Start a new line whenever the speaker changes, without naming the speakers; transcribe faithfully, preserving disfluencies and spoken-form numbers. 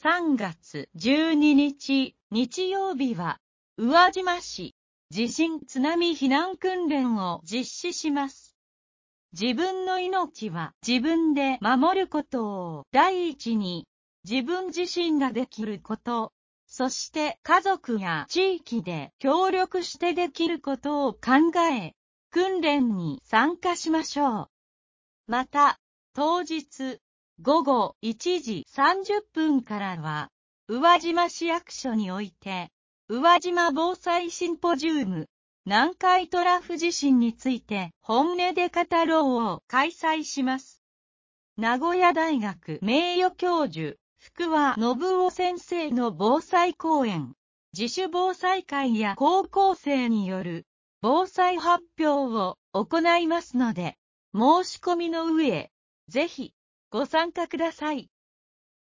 さんがつじゅうににち日曜日は、宇和島市地震津波避難訓練を実施します。自分の命は自分で守ることを第一に、自分自身ができること、そして家族や地域で協力してできることを考え、訓練に参加しましょう。また、当日、ごごいちじさんじゅっぷんからは、宇和島市役所において、宇和島防災シンポジウム、南海トラフ地震について本音で語ろうを開催します。名古屋大学名誉教授、福和信夫先生の防災講演、自主防災会や高校生による防災発表を行いますので、申し込みの上、ぜひご参加ください。